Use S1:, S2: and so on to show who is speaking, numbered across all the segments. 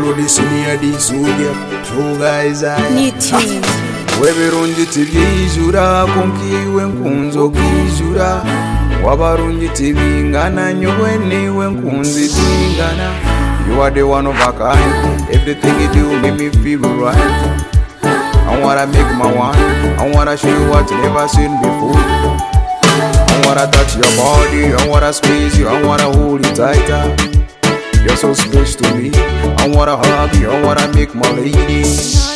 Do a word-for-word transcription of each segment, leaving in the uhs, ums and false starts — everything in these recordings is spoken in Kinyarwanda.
S1: Hero the senior the soldier, true guys I Weberungi tibyijura konkiwe nkunzo kijura Wabarungi tibingana nyowe niwe nkunzi tingana You are the one of a kind. Everything you do make me feel right. I wanna make my one. I wanna show you what you never seen before. I wanna touch your body. I wanna squeeze you. I wanna hold you tighter. You're so special to me. I wanna hug you. I wanna make my lady.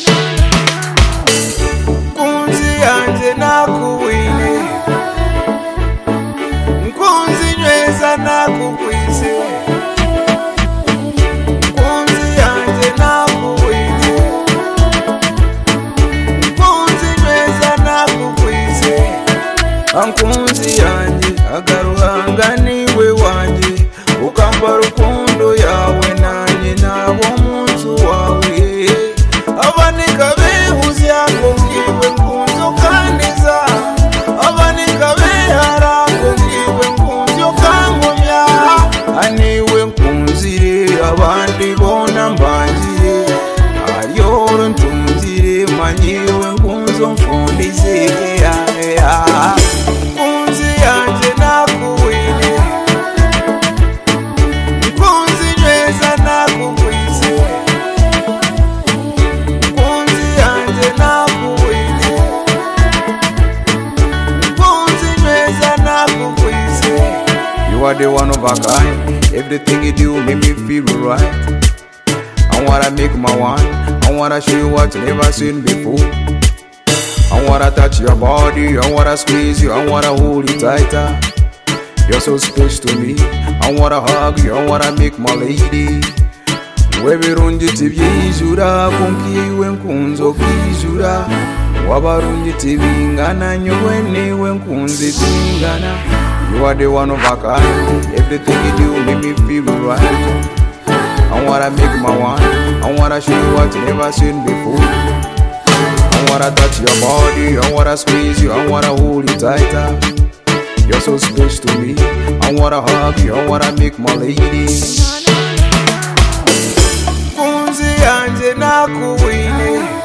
S1: Kunzi anje nakuwine. Kunzi nyweza nakukwise. Ankunzi yanje agaruhanga niwe wanje ukamba rukundo yawe nanye nabo munzu wawe abanika behuzi yango ngiwe nkunzo kandiza abanika beharango ngiwe nkunzo kangomya aniwe nkunzire abandi bona mbanjire ayoro ntunzire manyiwe nkunzo mfundize ya ya You are the one of a kind. Everything you do make me feel right. I wanna make my one. I wanna show you what you never seen before. I wanna touch your body. I wanna squeeze you. I wanna hold you tighter. You're so special to me. I wanna hug you. I wanna make my lady. Weberungi tibyijura konkiwe nkunzo kijura Wabarungi tibingana nyowe niwe nkunzi tingana You are the one of a kind. Everything you do make me feel right. I wanna make my one. I wanna show you what you never seen before. I wanna touch your body. I wanna squeeze you. I wanna hold you tighter. You're so special to me. I wanna hug you. I wanna make my lady. Kunzi anje nakuwine.